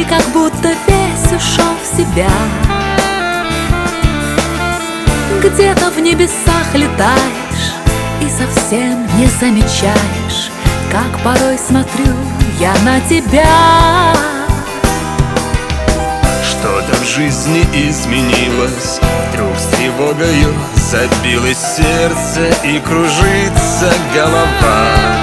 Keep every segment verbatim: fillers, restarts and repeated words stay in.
как будто весь ушел в себя. Где-то в небесах летаешь и совсем не замечаешь, как порой смотрю я на тебя. Что-то в жизни изменилось, вдруг с тревогою забилось сердце и кружится голова.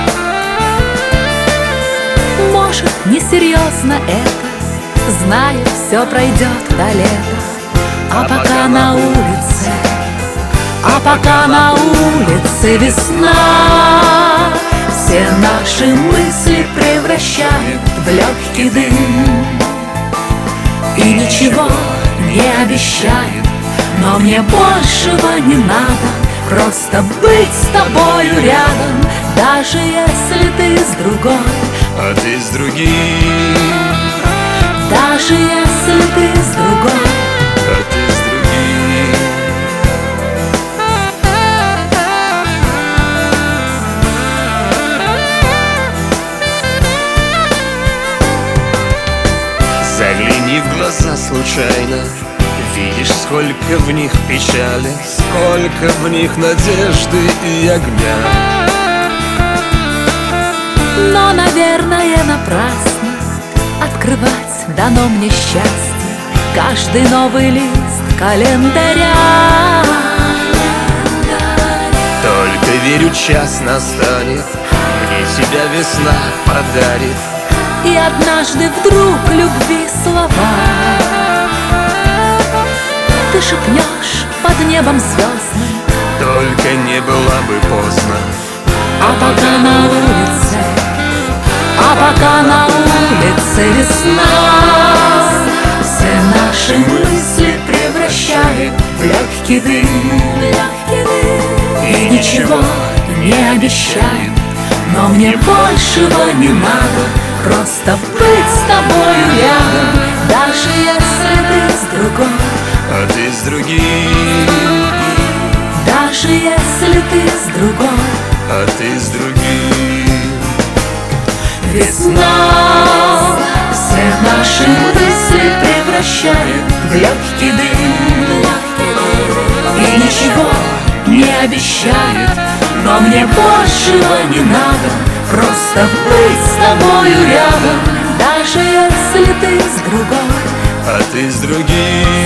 Может, несерьезно это, знаю, все пройдет до лета. А, а пока на улице, а пока на улице весна, все наши мысли превращают в легкий дым. И ничего не обещаю, но мне большего не надо, просто быть с тобою рядом, даже если ты с другой, а ты с другим. Даже если ты с другой, а ты с другим. Загляни в глаза случайно, видишь, сколько в них печали, сколько в них надежды и огня. Но, наверное, напрасно открывать дано мне счастье, каждый новый лист календаря. Только верю, час настанет, мне тебя весна подарит, и однажды вдруг любви слова ты шепнешь под небом звездным, только не было бы поздно. А пока на улице, а пока на улице весна, все наши мысли превращает в легкий дым. И ничего не обещаю, но мне большего не надо, просто быть с тобою рядом, даже если ты с другой, а ты с другим. Даже если ты с другой, а ты с другим. Весна все наши мысли превращает в легкий дым. И ничего не обещает, но мне большего не надо, просто быть с тобою рядом, даже если ты с другой, а ты с другим.